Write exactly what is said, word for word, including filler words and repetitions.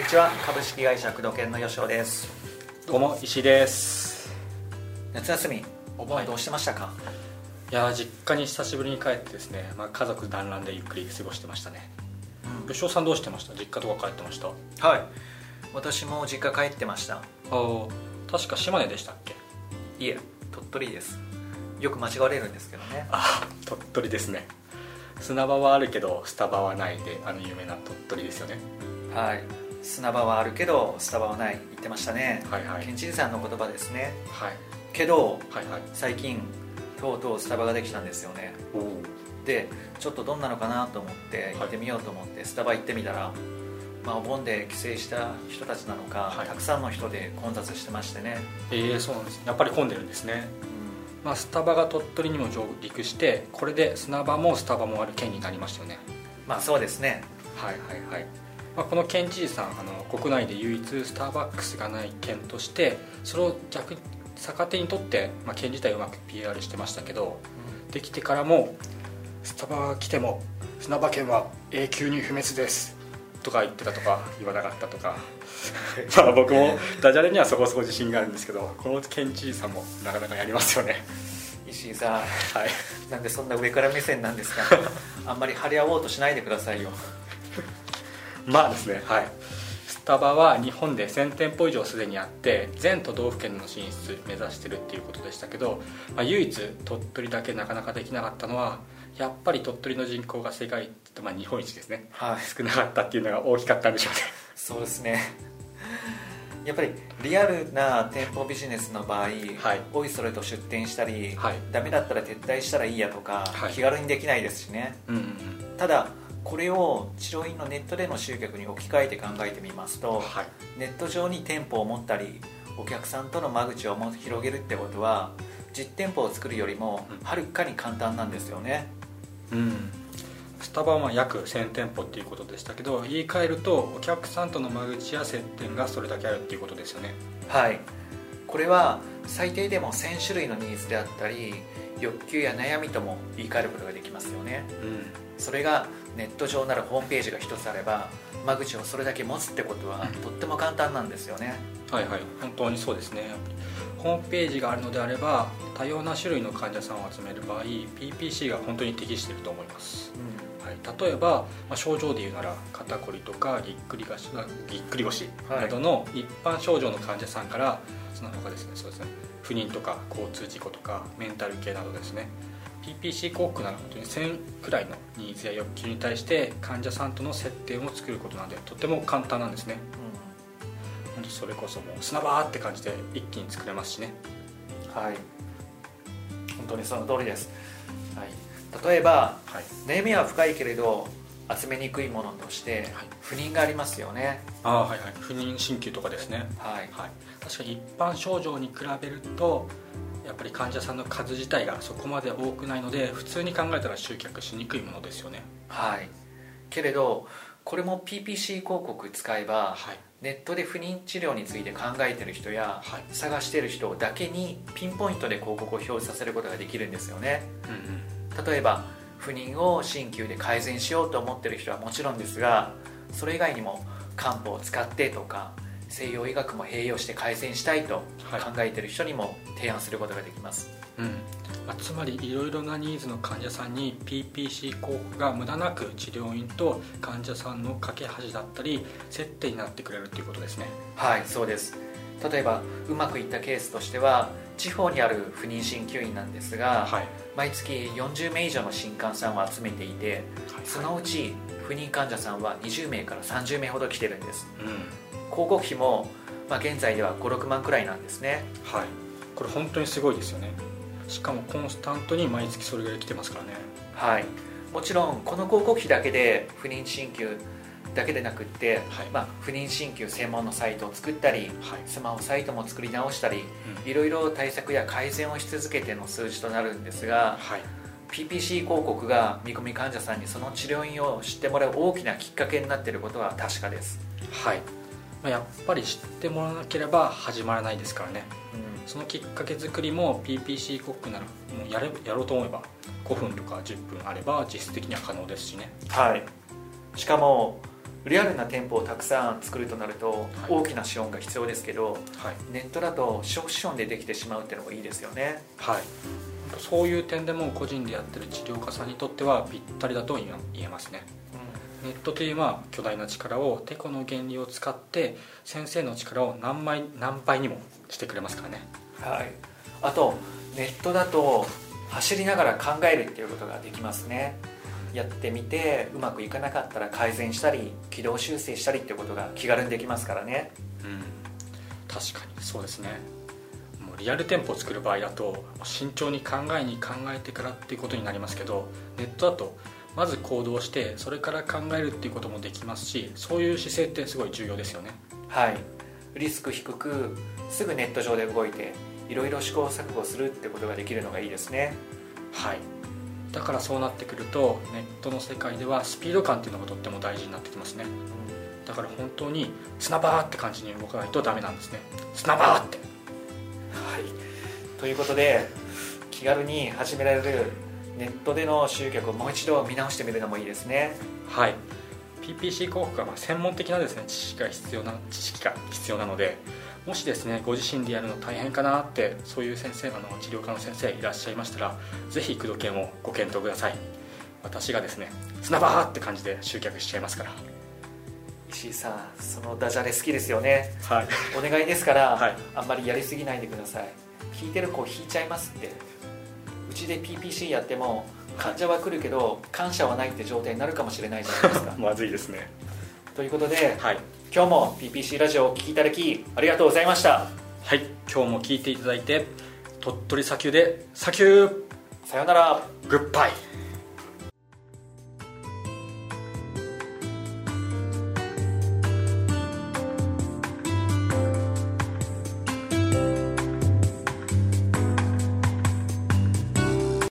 ちは。株式会社工藤研の吉尾です。 どうも石井です。 夏休みお盆どうしてましたか？はい、いや実家に久しぶりに帰ってですね、まあ、家族団らんでゆっくり過ごしてましたね、うん、吉尾さんどうしてました？実家とか帰ってました？ はい、私も実家帰ってました。 あ、確か島根でしたっけ？ いえ、鳥取です。よく間違われるんですけどね。 あ、鳥取ですね。砂場はあるけどスタバはないで、あの有名な鳥取ですよね。 はい、砂場はあるけどスタバはない言ってましたね。 はいはい、 県知事さんの言葉ですね。 はい、 けど、 はいはい、 最近とうとうスタバができたんですよね。でちょっとどんなのかなと思って行ってみようと思ってスタバ行ってみたら、まあ、お盆で帰省した人たちなのか、はい、たくさんの人で混雑してましてね。 えー、そうなんです。やっぱり混んでるんですね。うん、まあ、スタバが鳥取にも上陸して、これで砂場もスタバもある県になりましたよね。 まあそうですね。 はいはいはい。まあ、この県知事さん、あの国内で唯一スターバックスがない県としてそれを逆に逆手にとって、まあ、県自体をうまく ピーアール してましたけど、うん、できてからもスタバが来ても砂場県は永久に不滅ですとか言ってたとか言わなかったとかまあ僕もダジャレにはそこそこ自信があるんですけど、この県知事さんもなかなかやりますよね。 石井さん、はい、なんでそんな上から目線なんですか？あんまり張り合おうとしないでくださいよ。 まあですね、はい、スタバは日本でせん店舗以上すでにあって全都道府県の進出目指してるっていうことでしたけど、まあ、唯一鳥取だけなかなかできなかったのはやっぱり鳥取の人口が世界、まあ、日本一ですね、はい、少なかったっていうのが大きかったんでしょうね。 そうですね。やっぱりリアルな店舗ビジネスの場合、はい、おいそれと出店したり、はい、ダメだったら撤退したらいいやとか、はい、気軽にできないですしね、うんうんうん、ただこれを治療院のネットでの集客に置き換えて考えてみますと、はい、ネット上に店舗を持ったりお客さんとの間口をも広げるってことは実店舗を作るよりもはるかに簡単なんですよね、 うんうん、スタバは約せん店舗っていうことでしたけど、言い換えるとお客さんとの間口や接点がそれだけあるっていうことですよね。 はい、これは最低でもせん種類のニーズであったり欲求や悩みとも言い換えることができますよね、うん、それがネット上ならホームページが一つあれば間口をそれだけ持つってことはとっても簡単なんですよね、 うん、はいはい、本当にそうですね。ホームページがあるのであれば多様な種類の患者さんを集める場合 ピーピーシー が本当に適していると思います、うん、はい、例えば、まあ、症状で言うなら肩こりとかぎっくり腰ぎっくり腰などの一般症状の患者さんから、はい、その他ですね、そうですね、不妊とか交通事故とかメンタル系などですね、 ピーピーシー 広告なら本当にせんくらいのニーズや欲求に対して患者さんとの接点を作ることなんでとても簡単なんですね、うん、本当それこそもう砂場って感じで一気に作れますしね。 はい、本当にその通りです、はい、例えば、はい、悩みは深いけれど集めにくいものとして、はい、不妊がありますよね。 あ、はいはい、不妊鍼灸とかですね、はいはい、確かに一般症状に比べるとやっぱり患者さんの数自体がそこまで多くないので普通に考えたら集客しにくいものですよね。 はい、けれどこれも ピーピーシー 広告使えば、はい、ネットで不妊治療について考えている人や、はい、探している人だけにピンポイントで広告を表示させることができるんですよね、うんうん、例えば不妊を鍼灸で改善しようと思っている人はもちろんですが、それ以外にも漢方を使ってとか西洋医学も併用して改善したいと考えている人にも提案することができます、 はい、うん、まあ、つまりいろいろなニーズの患者さんに ピーピーシー 広告が無駄なく治療院と患者さんの架け橋だったり接点になってくれるということですね。 はい、そうです。例えばうまくいったケースとしては地方にある不妊鍼灸院なんですが、はい、毎月よんじゅうめい以上の新患さんを集めていて、はい、そのうち不妊患者さんはにじゅうめいからさんじゅうめいほど来てるんです、うん、広告費も、まあ、現在ではご、ろくまんくらいなんですね。 はい、これ本当にすごいですよね。しかもコンスタントに毎月それぐらい来てますからね。 はい、もちろんこの広告費だけで不妊鍼灸だけでなくって、はい、まあ、不妊鍼灸専門のサイトを作ったり、はい、スマホサイトも作り直したり、うん、いろいろ対策や改善をし続けての数字となるんですが、はい、ピーピーシー 広告が見込み患者さんにその治療院を知ってもらう大きなきっかけになっていることは確かです。 はい、まあ、やっぱり知ってもらわなければ始まらないですからね、うん、そのきっかけ作りも ピーピーシー 広告ならもう やれやろうと思えばごふんとかじゅっぷんあれば実質的には可能ですしね。 はい、しかもリアルな店舗をたくさん作るとなると、はい、大きな資本が必要ですけど、はい、ネットだと小資本でできてしまうっていうのもいいですよね。 はい、そういう点でも個人でやってる治療家さんにとってはぴったりだと言えますね。うん、ネットというまあ巨大な力をテコの原理を使って先生の力を何倍何倍にもしてくれますからね。 はい、あとネットだと走りながら考えるっていうことができますね。やってみてうまくいかなかったら改善したり軌道修正したりっていうことが気軽にできますからね。 うん、確かにそうですね。もうリアル店舗を作る場合だと慎重に考えに考えてからっていうことになりますけど、ネットだとまず行動してそれから考えるっていうこともできますし、そういう姿勢ってすごい重要ですよね。 はい、リスク低くすぐネット上で動いていろいろ試行錯誤するってことができるのがいいですね。 はい、だからそうなってくるとネットの世界ではスピード感っていうのがとっても大事になってきますね。うん、だから本当に砂場って感じに動かないとダメなんですね。砂場って。 はい、ということで気軽に始められるネットでの集客をもう一度見直してみるのもいいですね。 はい、ピーピーシー 広告はまあ専門的なですね知識が必要な知識が必要なので、もしですねご自身でやるの大変かなってそういう先生あの治療科の先生いらっしゃいましたら、ぜひ工藤研をご検討ください。私がですね砂場って感じで集客しちゃいますから。 石井さん、そのダジャレ好きですよね。 はい、 お願いですから、 はい、 あんまりやりすぎないでください。聞いてる子引いちゃいますって。うちで ピーピーシー やっても患者は来るけど感謝はないって状態になるかもしれないじゃないですか。 まずいですね。 ということで、 はい、 今日も ピーピーシー ラジオをお聞きいただきありがとうございました。 はい、今日も聞いていただいて鳥取砂丘で砂丘、 さよなら、 グッバイ。